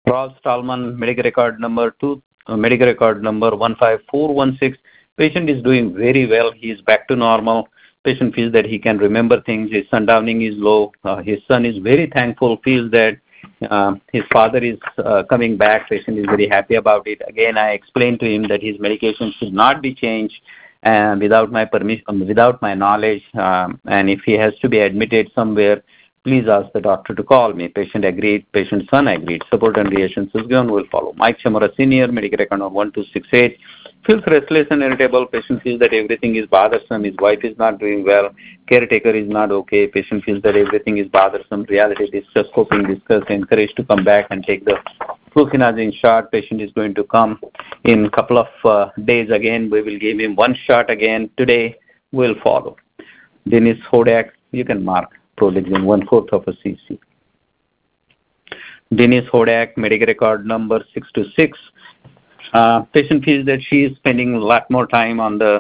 Rolf Stallman, medical record number 15416. Patient is doing very well. He is back to normal. Patient feels that he can remember things. His sundowning is low. His son is very thankful, feels that his father is coming back. Patient is very happy about it. Again, I explained to him that his medication should not be changed without my permission, without my knowledge. And if he has to be admitted somewhere, please ask the doctor to call me. Patient agreed. Patient's son agreed. Support and reassurances given will follow. Mike Chamora Sr., medical record of 1268. Feels restless and irritable. Patient feels that everything is bothersome. His wife is not doing well. Caretaker is not okay. Patient feels that everything is bothersome. Reality discuss, coping discuss, encouraged to come back and take the fluconazine shot. Patient is going to come in a couple of days again. We will give him one shot again. Today will follow. Dennis Hodak, you can mark Prolixin 1/4 of a cc. Dennis Hodak, medical record number 626. Patient feels that she is spending a lot more time on the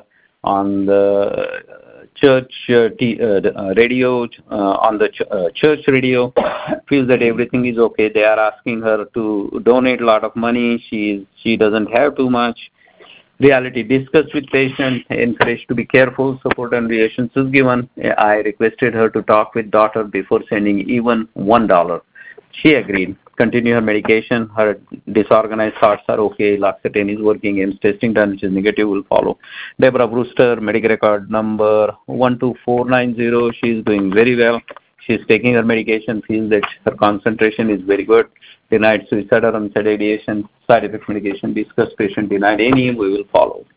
church radio, on the church radio. Feels that everything is okay. They are asking her to donate a lot of money. She doesn't have too much. Reality discussed with patient, encouraged to be careful, support and reassurances given. I requested her to talk with daughter before sending even $1. She agreed. Continue her medication. Her disorganized thoughts are okay. Loxetane is working. AIMS testing done, which is negative, will follow. Deborah Brewster, medical record number 12490. She is doing very well. She is taking her medication, feels that her concentration is very good. Denied suicide or unsaid ideation. Side effect medication discussed. Patient denied any. We will follow.